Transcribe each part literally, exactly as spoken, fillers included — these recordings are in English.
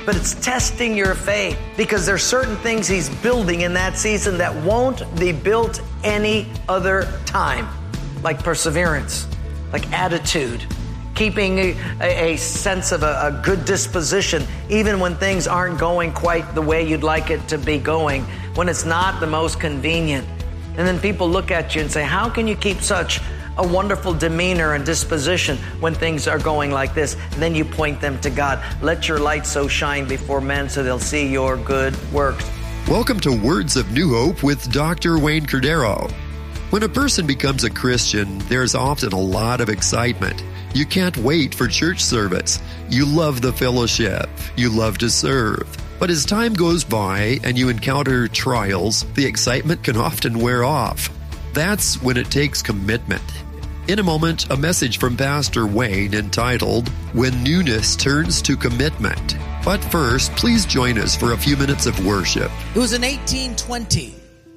but it's testing your faith because there's certain things he's building in that season that won't be built any other time, like perseverance, like attitude, keeping a, a sense of a, a good disposition, even when things aren't going quite the way you'd like it to be going, when it's not the most convenient. And then people look at you and say, how can you keep such a wonderful demeanor and disposition when things are going like this? And then you point them to God. Let your light so shine before men so they'll see your good works. Welcome to Words of New Hope with Doctor Wayne Cordero. When a person becomes a Christian, there's often a lot of excitement. You can't wait for church service. You love the fellowship. You love to serve. But as time goes by and you encounter trials, the excitement can often wear off. That's when it takes commitment. In a moment, a message from Pastor Wayne entitled, When Newness Turns to Commitment. But first, please join us for a few minutes of worship. It was in eighteen twenty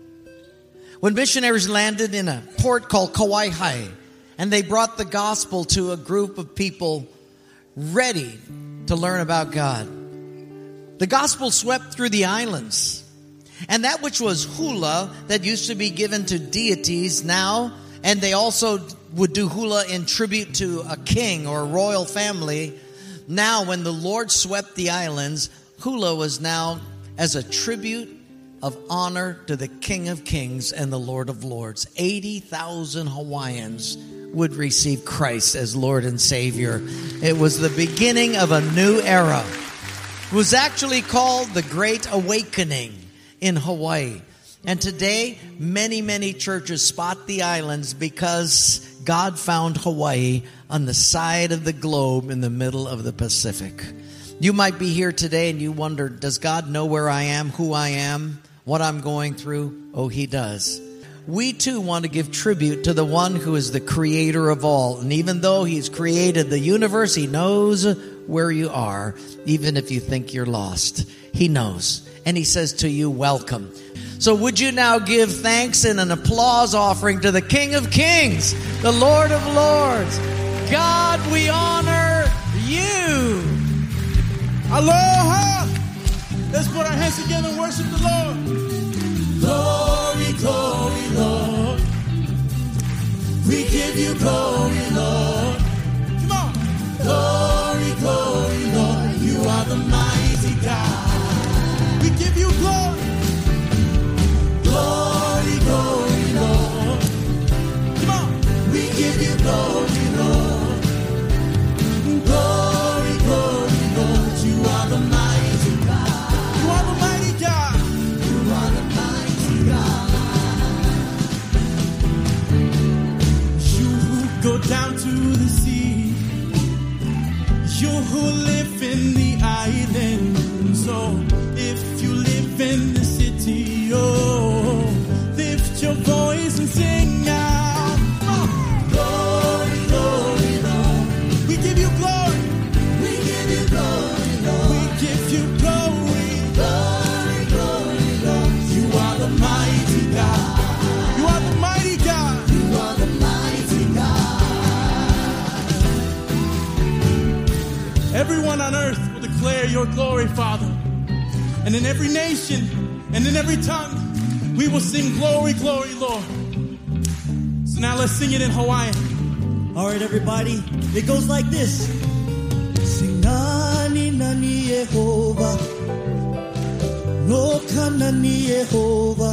when missionaries landed in a port called Kauai, and they brought the gospel to a group of people ready to learn about God. The gospel swept through the islands, and that which was hula that used to be given to deities now, and they also would do hula in tribute to a king or a royal family. Now, when the Lord swept the islands, hula was now as a tribute of honor to the King of Kings and the Lord of Lords. eighty thousand Hawaiians would receive Christ as Lord and Savior. It was the beginning of a new era. It was actually called the Great Awakening in Hawaii. And today, many, many churches spot the islands because God found Hawaii on the side of the globe in the middle of the Pacific. You might be here today and you wonder, does God know where I am, who I am, what I'm going through? Oh, He does. We too want to give tribute to the one who is the creator of all. And even though He's created the universe, He knows where you are, even if you think you're lost. He knows. And He says to you, welcome. So would you now give thanks and an applause offering to the King of Kings, the Lord of Lords. God, we honor You. Aloha! Let's put our hands together and worship the Lord. Glory, glory, Lord. We give You glory, Lord. Come on. Glory, glory, Lord. You are the mighty God. We give You glory. Glory, glory, Lord. Come on. We give You glory, Lord. Glory, glory, Lord. You are the mighty God. You are the mighty God. You are the mighty God. You who go down to the sea. You who live in the islands. Oh, if you live in the city, oh, lift your voice and sing out. Oh. Glory, glory, Lord. We give You glory. We give You glory, Lord. We give You glory. Glory, glory, Lord. You are the mighty God. You are the mighty God. You are the mighty God. Everyone on earth will declare Your glory, Father. And in every nation and in every tongue, we will sing glory, glory, Lord. So now let's sing it in Hawaiian. All right, everybody. It goes like this. Sing nani nani Yehovah. No kanani Yehovah.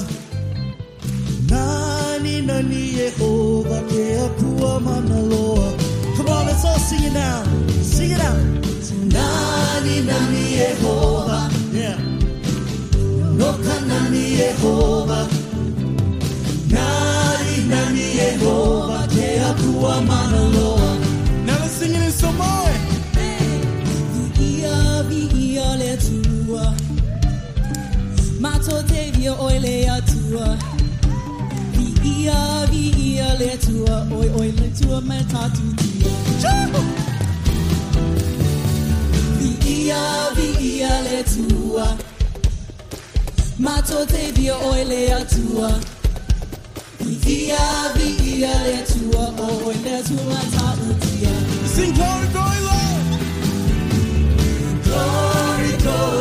Nani nani Yehovah. Ke akua manaloa. Come on, let's all sing it now. Sing it out. Nani nani Yehovah. Yeah. No kanani Yehovah. Nani nani Yehovah. Te akua manaloa. Now let's sing it in Samoan. Ia via le tua. Mato te via oile atua. Ia via le tua. Oi oi le tua metatu tia. Ia via le tua. Mato te via oile atua. Ia via le tua. Oi le tua metatu tia. Sing glory, glory, Lord. Glory, glory.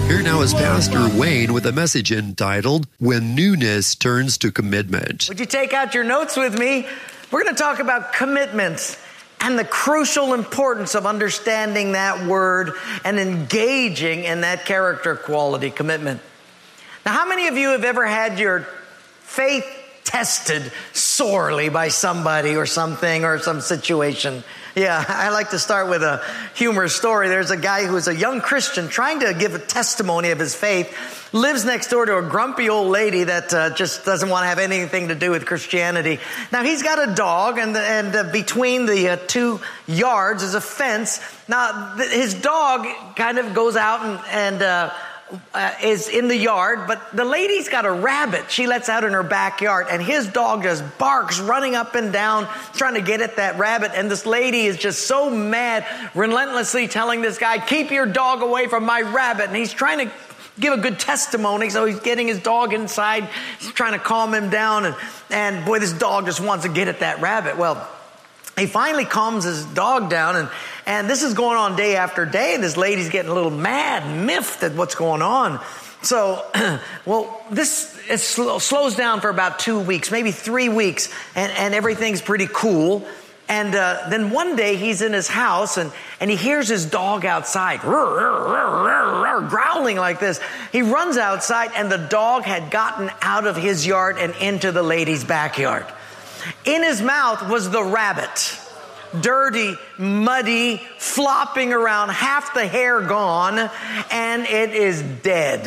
Here now is Pastor Wayne with a message entitled, When Newness Turns to Commitment. Would you take out your notes with me? We're going to talk about commitment and the crucial importance of understanding that word and engaging in that character quality, commitment. Now, how many of you have ever had your faith tested sorely by somebody or something or some situation? Yeah, I like to start with a humorous story. There's a guy who's a young Christian trying to give a testimony of his faith, lives next door to a grumpy old lady that uh, just doesn't want to have anything to do with Christianity. Now, he's got a dog, and, and uh, between the uh, two yards is a fence. Now, th- his dog kind of goes out and, and uh, Uh, is in the yard, but the lady's got a rabbit she lets out in her backyard, and his dog just barks, running up and down, trying to get at that rabbit. And this lady is just so mad, relentlessly telling this guy, keep your dog away from my rabbit. And he's trying to give a good testimony, so he's getting his dog inside, he's trying to calm him down, and, and boy, this dog just wants to get at that rabbit. Well, he finally calms his dog down, and, and this is going on day after day, and this lady's getting a little mad, miffed at what's going on. So, well, this it sl- slows down for about two weeks, maybe three weeks, and, and everything's pretty cool. And uh, then one day he's in his house, and, and he hears his dog outside, rrr, rrr, rrr, rrr, growling like this. He runs outside, and the dog had gotten out of his yard and into the lady's backyard. In his mouth was the rabbit, dirty, muddy, flopping around, half the hair gone, and it is dead.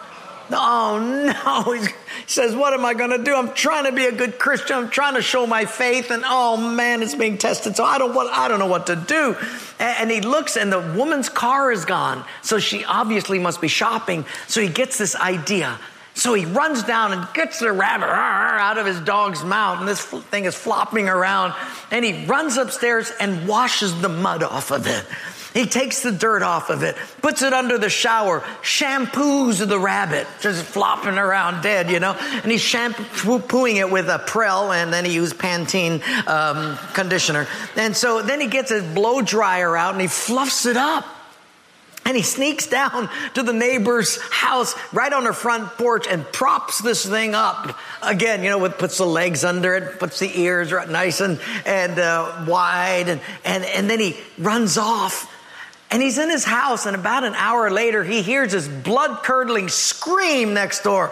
Oh no, he says, what am I going to do? I'm trying to be a good Christian. I'm trying to show my faith, and oh man, it's being tested. So I don't what I don't know what to do. And he looks, and the woman's car is gone. So she obviously must be shopping. So he gets this idea. So he runs down and gets the rabbit out of his dog's mouth, and this thing is flopping around, and he runs upstairs and washes the mud off of it. He takes the dirt off of it, puts it under the shower, shampoos the rabbit, just flopping around dead, you know, and he's shampooing it with a Prel, and then he used Pantene um, conditioner. And so then he gets his blow dryer out and he fluffs it up. And he sneaks down to the neighbor's house right on her front porch and props this thing up. Again, you know, with, puts the legs under it, puts the ears right nice and, and uh, wide. And, and, and then he runs off. And he's in his house. And about an hour later, he hears this blood-curdling scream next door.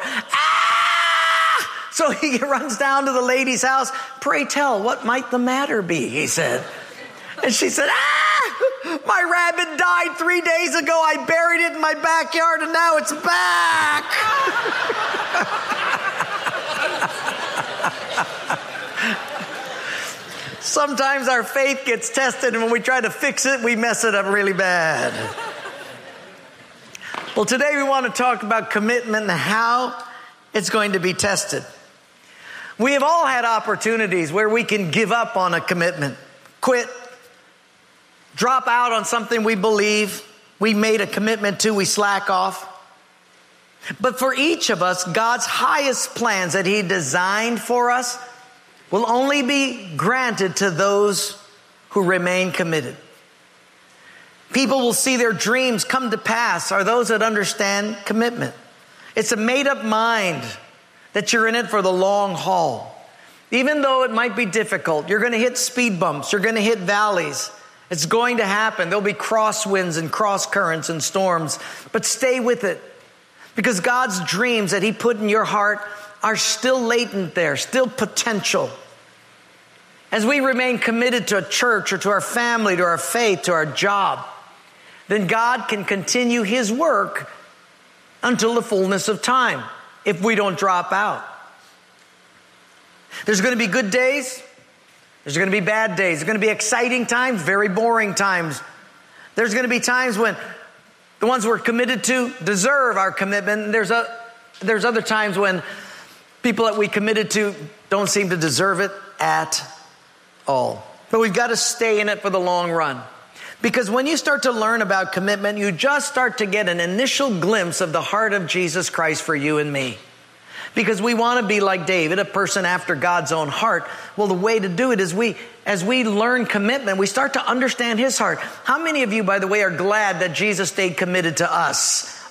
Ah! So he runs down to the lady's house. Pray tell, what might the matter be? He said. And she said, ah! My rabbit died three days ago. I buried it in my backyard, and now it's back. Sometimes our faith gets tested, and when we try to fix it, we mess it up really bad. Well, today we want to talk about commitment and how it's going to be tested. We have all had opportunities where we can give up on a commitment, quit, drop out on something we believe we made a commitment to, we slack off. But for each of us, God's highest plans that He designed for us will only be granted to those who remain committed. People will see their dreams come to pass are those that understand commitment. It's a made-up mind that you're in it for the long haul. Even though it might be difficult, you're going to hit speed bumps, you're going to hit valleys. It's going to happen. There'll be crosswinds and cross currents and storms, but stay with it, because God's dreams that He put in your heart are still latent there, still potential. As we remain committed to a church or to our family, to our faith, to our job, then God can continue His work until the fullness of time if we don't drop out. There's going to be good days. There's going to be bad days. There's going to be exciting times, very boring times. There's going to be times when the ones we're committed to deserve our commitment. And there's a, there's other times when people that we committed to don't seem to deserve it at all. But we've got to stay in it for the long run. Because when you start to learn about commitment, you just start to get an initial glimpse of the heart of Jesus Christ for you and me. Because we want to be like David, a person after God's own heart. Well, the way to do it is we, as we learn commitment, we start to understand His heart. How many of you, by the way, are glad that Jesus stayed committed to us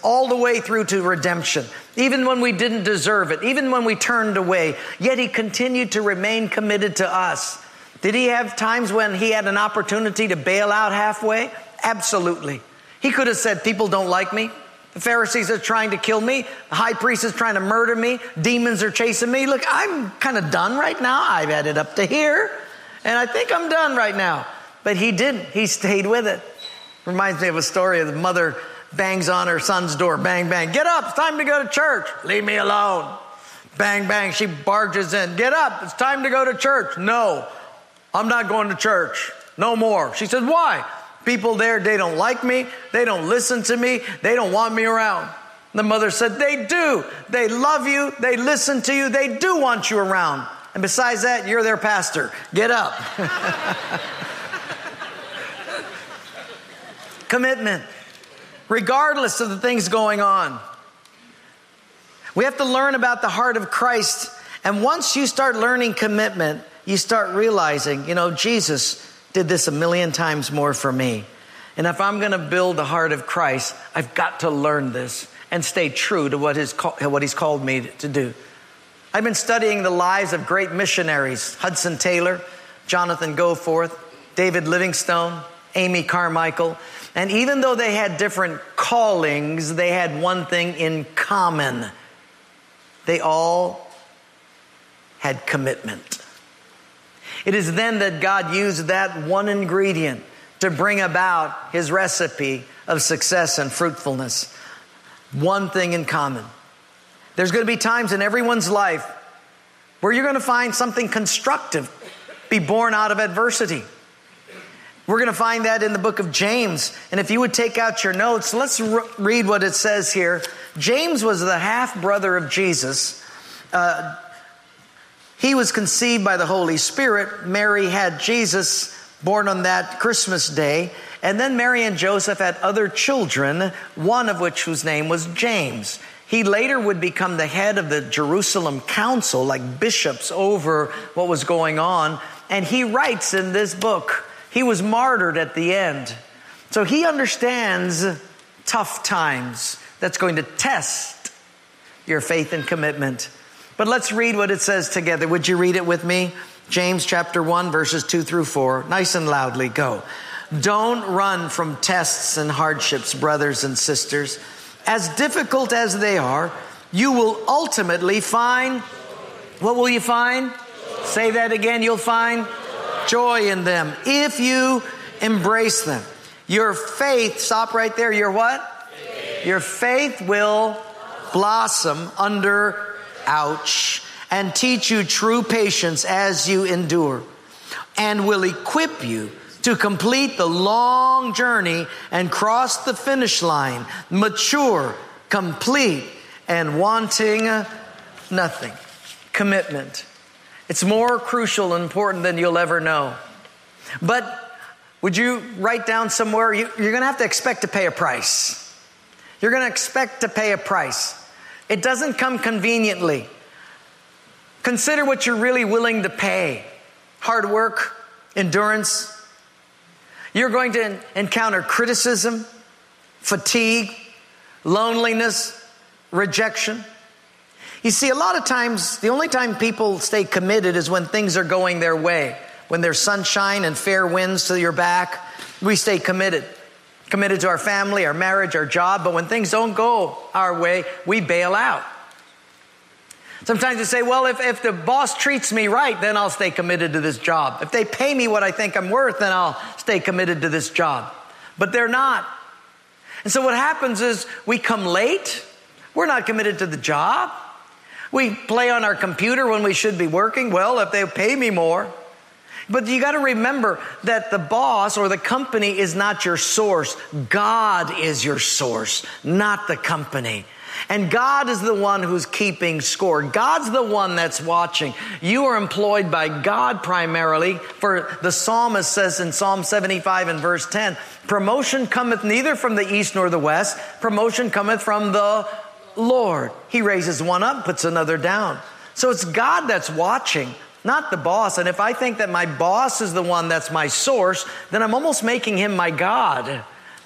all the way through to redemption. Even when we didn't deserve it, even when we turned away, yet he continued to remain committed to us. Did he have times when he had an opportunity to bail out halfway? Absolutely. He could have said, people don't like me. The Pharisees are trying to kill me. The high priest is trying to murder me. Demons are chasing me. Look, I'm kind of done right now. I've had it up to here, and I think I'm done right now. But he didn't. He stayed with it. Reminds me of a story of the mother bangs on her son's door. Bang, bang. Get up. It's time to go to church. Leave me alone. Bang, bang. She barges in. Get up. It's time to go to church. No, I'm not going to church. No more. She says, why? People there, they don't like me. They don't listen to me. They don't want me around. The mother said, they do. They love you. They listen to you. They do want you around. And besides that, you're their pastor. Get up. Commitment. Regardless of the things going on. We have to learn about the heart of Christ. And once you start learning commitment, you start realizing, you know, Jesus did this a million times more for me. And if I'm going to build the heart of Christ, I've got to learn this and stay true to what, his, what he's called me to do. I've been studying the lives of great missionaries. Hudson Taylor, Jonathan Goforth, David Livingstone, Amy Carmichael. And even though they had different callings, they had one thing in common. They all had commitment. It is then that God used that one ingredient to bring about his recipe of success and fruitfulness. One thing in common. There's going to be times in everyone's life where you're going to find something constructive be born out of adversity. We're going to find that in the book of James. And if you would take out your notes, let's re- read what it says here. James was the half-brother of Jesus. Uh, he was conceived by the Holy Spirit. Mary had Jesus born on that Christmas day. And then Mary and Joseph had other children, one of which whose name was James. He later would become the head of the Jerusalem council, like bishops over what was going on. And he writes in this book, he was martyred at the end. So he understands tough times that's going to test your faith and commitment. But let's read what it says together. Would you read it with me? James chapter one, verses two through four. Nice and loudly, go. Don't run from tests and hardships, brothers and sisters. As difficult as they are, you will ultimately find, what will you find? Say that again, you'll find joy in them if you embrace them. Your faith, stop right there, your what? Faith. Your faith will blossom under, ouch, and teach you true patience as you endure, and will equip you to complete the long journey and cross the finish line, mature, complete, and wanting nothing. Commitment. It's more crucial and important than you'll ever know. But would you write down somewhere, you, you're going to have to expect to pay a price. You're going to expect to pay a price. It doesn't come conveniently. Consider what you're really willing to pay. Hard work, endurance. You're going to encounter criticism, fatigue, loneliness, rejection. You see, a lot of times, the only time people stay committed is when things are going their way. When there's sunshine and fair winds to your back, we stay committed. Committed to our family, our marriage, our job. But when things don't go our way, we bail out. Sometimes you say, well, if, if the boss treats me right, then I'll stay committed to this job. If they pay me what I think I'm worth, then I'll stay committed to this job. But they're not. And so what happens is we come late. We're not committed to the job. We play on our computer when we should be working. Well, if they pay me more. But you got to remember that the boss or the company is not your source. God is your source, not the company. And God is the one who's keeping score. God's the one that's watching. You are employed by God primarily. For the psalmist says in Psalm seventy-five and verse ten, promotion cometh neither from the east nor the west. Promotion cometh from the Lord. He raises one up, puts another down. So it's God that's watching, not the boss. And if I think that my boss is the one that's my source, then I'm almost making him my God.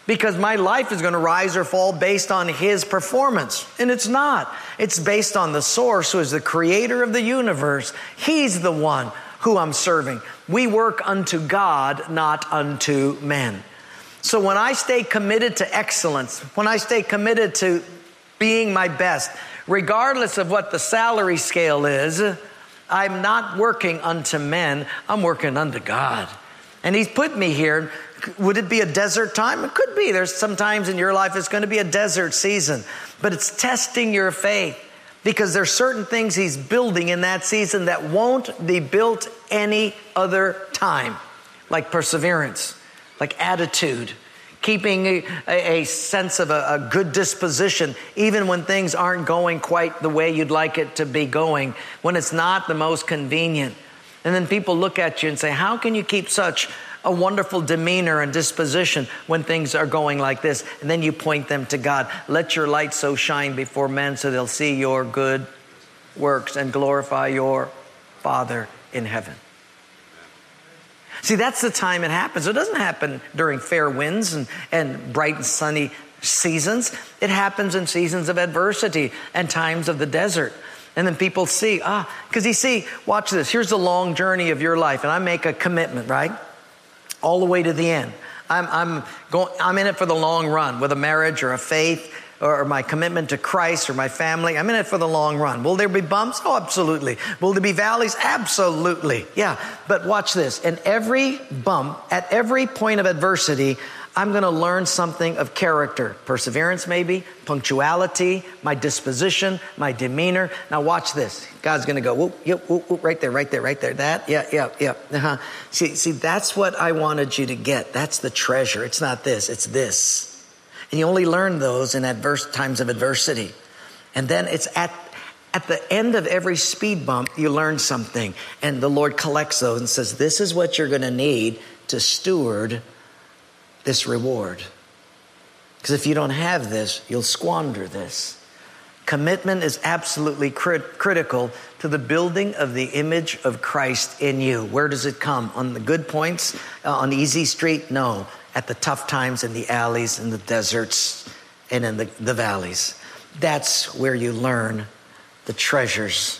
because my life is going to rise or fall based on his performance. And it's not. It's based on the source, who is the creator of the universe. He's the one who I'm serving. We work unto God, not unto men. So when I stay committed to excellence, when I stay committed to being my best, regardless of what the salary scale is, I'm not working unto men, I'm working unto God. And he's put me here. Would it be a desert time? It could be. There's some times in your life it's going to be a desert season. But it's testing your faith, because there's certain things he's building in that season that won't be built any other time. Like perseverance, like attitude, keeping a, a sense of a, a good disposition, even when things aren't going quite the way you'd like it to be going, when it's not the most convenient. And then people look at you and say, how can you keep such a wonderful demeanor and disposition when things are going like this? And then you point them to God. Let your light so shine before men so they'll see your good works and glorify your Father in heaven. See, that's the time it happens. It doesn't happen during fair winds and, and bright and sunny seasons. It happens in seasons of adversity and times of the desert. And then people see, ah, because you see, watch this. Here's the long journey of your life. And I make a commitment, right? All the way to the end. I'm, I'm going, I'm in it for the long run with a marriage or a faith or my commitment to Christ or my family. I'm in it for the long run. Will there be bumps? Oh, absolutely. Will there be valleys? Absolutely. Yeah. But watch this. In every bump, at every point of adversity, I'm going to learn something of character. Perseverance, maybe. Punctuality. My disposition. My demeanor. Now watch this. God's going to go, whoop, yep, whoop, whoop, right there, right there, right there. That, yeah, yeah, yeah. Uh-huh. See, see, that's what I wanted you to get. That's the treasure. It's not this. It's this. And you only learn those in adverse times of adversity. And then it's at At the end of every speed bump, you learn something. And the Lord collects those and says, this is what you're going to need to steward this reward. Because if you don't have this, you'll squander this. Commitment is absolutely crit- critical to the building of the image of Christ in you. Where does it come? On the good points? Uh, on easy street? No. At the tough times, in the alleys, in the deserts, and in the, the valleys. That's where you learn the treasures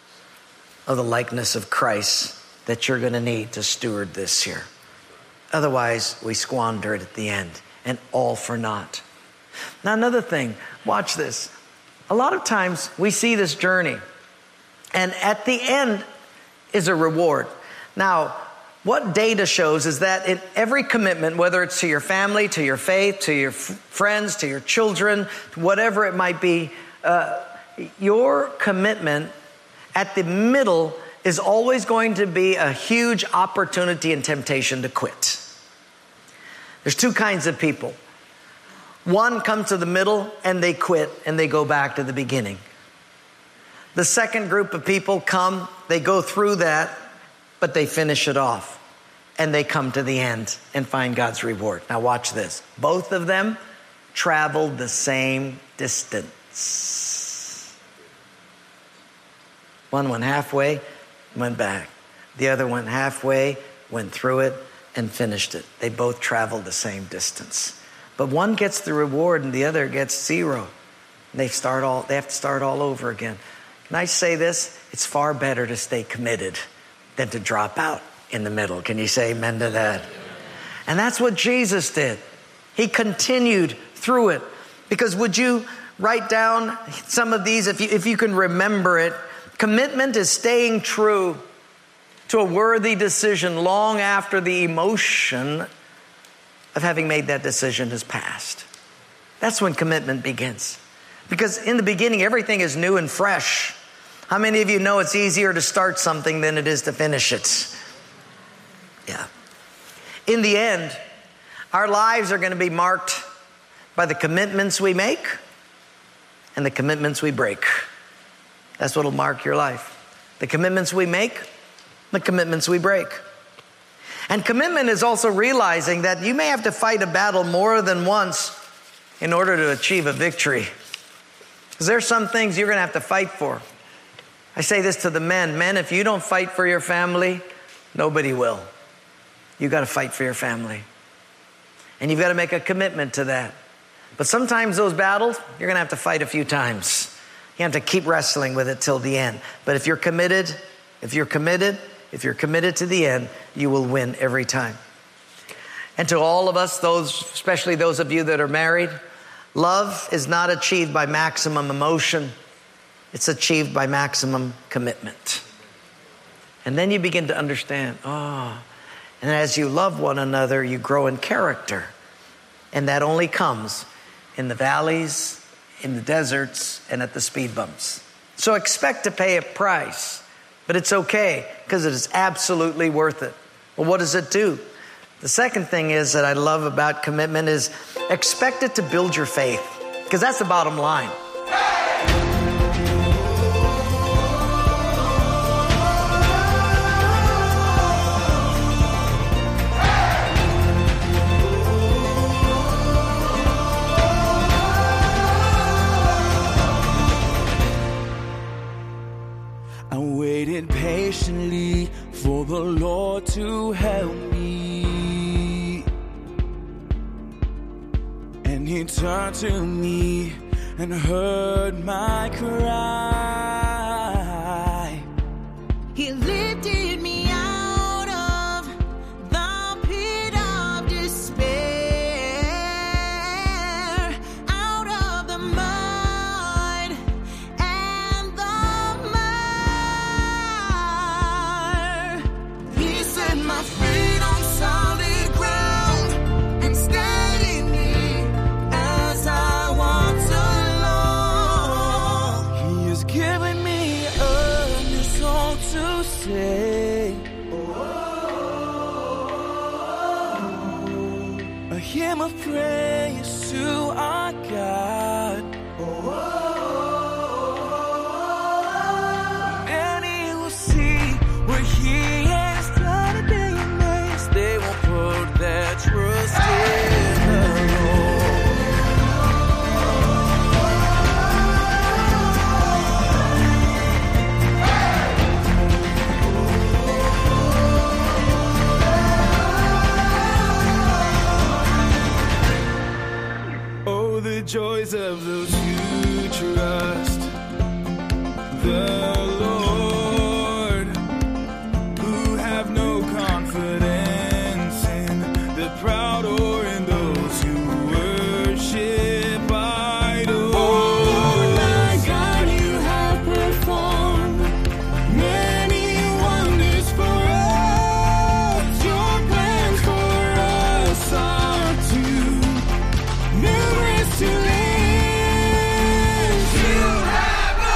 of the likeness of Christ that you're going to need to steward this here. Otherwise, we squander it at the end, and all for naught. Now, another thing, watch this. A lot of times we see this journey, and at the end is a reward. Now, what data shows is that in every commitment, whether it's to your family, to your faith, to your f- friends, to your children, whatever it might be, uh, your commitment at the middle is always going to be a huge opportunity and temptation to quit. There's two kinds of people. One comes to the middle and they quit and they go back to the beginning. The second group of people come, they go through that, but they finish it off. And they come to the end and find God's reward. Now watch this. Both of them traveled the same distance. One went halfway, went back. The other went halfway, went through it, and finished it. They both traveled the same distance. But one gets the reward and the other gets zero. They start all, they have to start all over again. Can I say this? It's far better to stay committed than to drop out in the middle. Can you say amen to that? And that's what Jesus did. He continued through it. Because would you write down some of these if you, if you can remember it? Commitment is staying true to a worthy decision long after the emotion of having made that decision has passed. That's when commitment begins. Because in the beginning, everything is new and fresh. How many of you know it's easier to start something than it is to finish it? Yeah. In the end, our lives are going to be marked by the commitments we make and the commitments we break. That's what will mark your life. The commitments we make, the commitments we break. And commitment is also realizing that you may have to fight a battle more than once in order to achieve a victory. Because there's some things you're going to have to fight for. I say this to the men. Men, if you don't fight for your family, nobody will. You got to fight for your family. And you've got to make a commitment to that. But sometimes those battles, you're going to have to fight a few times. You have to keep wrestling with it till the end. But if you're committed, if you're committed, if you're committed to the end, you will win every time. And to all of us, those, especially those of you that are married, love is not achieved by maximum emotion. It's achieved by maximum commitment. And then you begin to understand, oh, and as you love one another, you grow in character. And that only comes in the valleys, in the deserts, and at the speed bumps. So expect to pay a price, but it's okay because it is absolutely worth it. Well, what does it do? The second thing is that I love about commitment is expect it to build your faith, because that's the bottom line. Patiently for the Lord to help me, and He turned to me and heard my cry. He lifted me out of the pit of despair, out of the mud and the my feet on solid ground and steady me as I walk along. He is giving me a new song to sing, a hymn of praise to our God. And He will see where He has done. They will put their trust in the Lord. Oh, the joys of those who trust the Lord, who have no confidence in the proud or in those who worship idols. Oh, my God, you have performed many wonders for us. Your plans for us are too numerous to list. You have no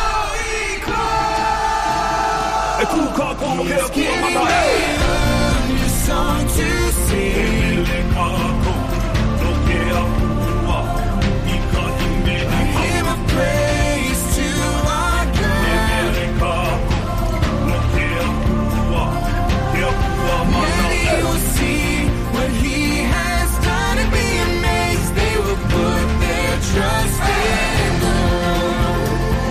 equal. He's giving me a new song to sing, a hymn of praise to our God. Many will see what He has done and be amazed. They will put their trust in the Lord.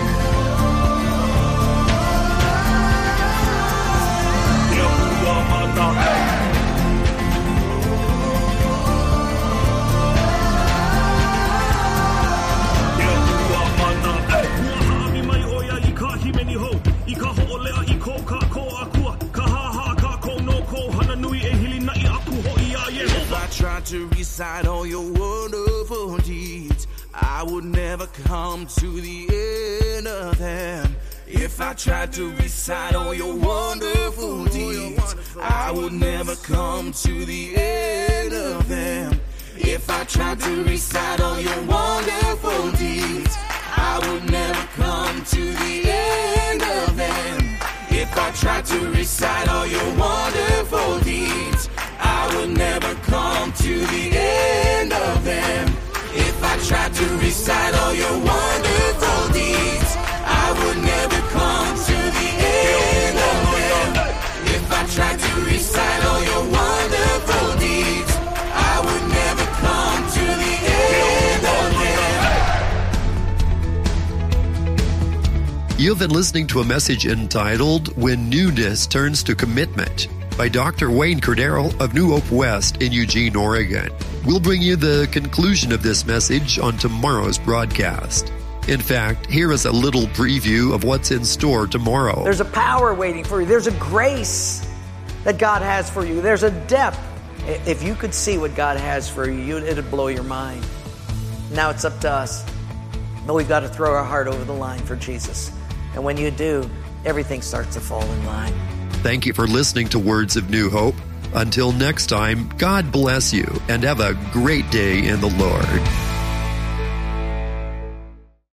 If I tried to recite all your wonderful deeds, I would never come to the end of them. If I tried to recite all your wonderful deeds, I would never come to the end of them. If I tried to recite all your wonderful deeds, I would never come to the end of them. If I tried to recite all your wonderful deeds, I would never come to the end of them. If I tried to recite all your wonderful deeds, I would never come to the end of them. If I tried to recite all your wonderful deeds, I would never come to the end of them. You've been listening to a message entitled When Newness Turns to Commitment. by Doctor Wayne Cordero of New Hope West in Eugene, Oregon. We'll bring you the conclusion of this message on tomorrow's broadcast. In fact, here is a little preview of what's in store tomorrow. There's a power waiting for you. There's a grace that God has for you. There's a depth. If you could see what God has for you, it'd blow your mind. Now it's up to us. But we've got to throw our heart over the line for Jesus. And when you do, everything starts to fall in line. Thank you for listening to Words of New Hope. Until next time, God bless you and have a great day in the Lord.